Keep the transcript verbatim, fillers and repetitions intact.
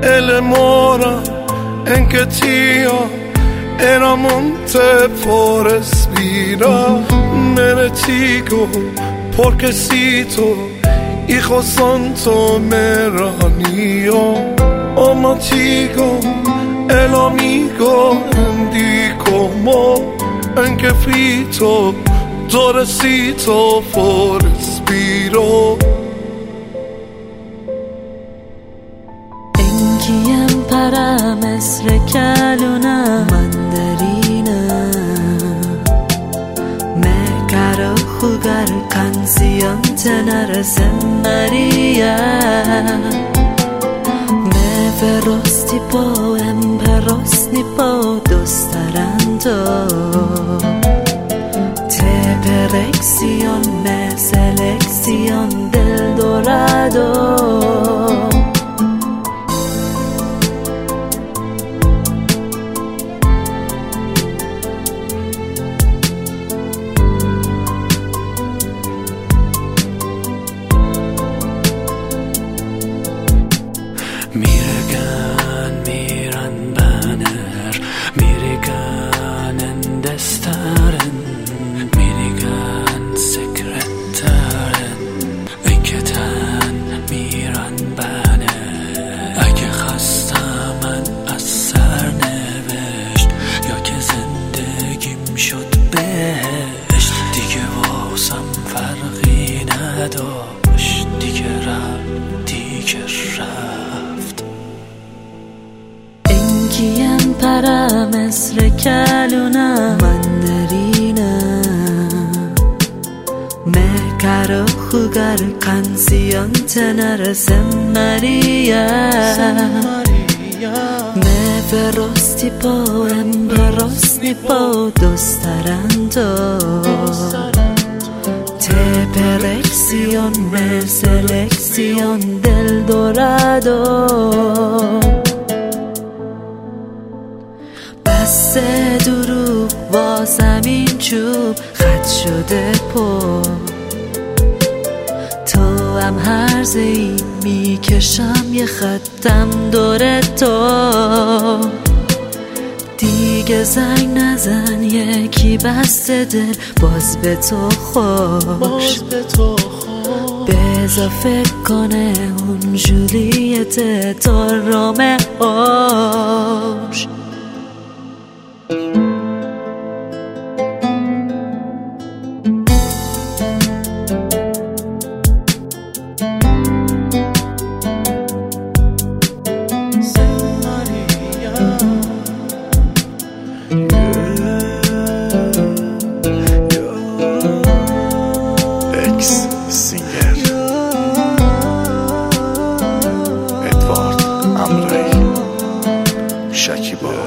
el mora en que tío era monte por espira. Me chico porque cito hijo santo meranio. Oh ma chico el amigo di como en que fito Dorecito por respiro. Enkiem para mesre luna mandarina. Me caro jugar canción tener María. Me feroz tipo emperos nipo dostarando. Selección, me selección del dorado. Mirgan, miran banner, mirgan en destaren. شد بهشت دیگه واسم فرقی نداشت. دیگه رفت دیگه رفت. Enkiem para mesre luna mandarina. Me caro jugar canción tener María. Me feroz tipo emperos nipo dostarando. Te selección, me selección del dorado. بس دروغ واسم این چوب خط شده پر. تو هم هر زی میکشم یه خطم دور تو. دیگه زنگ نزن یکی بسته دل باز به تو خوش. بذار فکر کنه اون جولیت تو رومئوش. شکیبا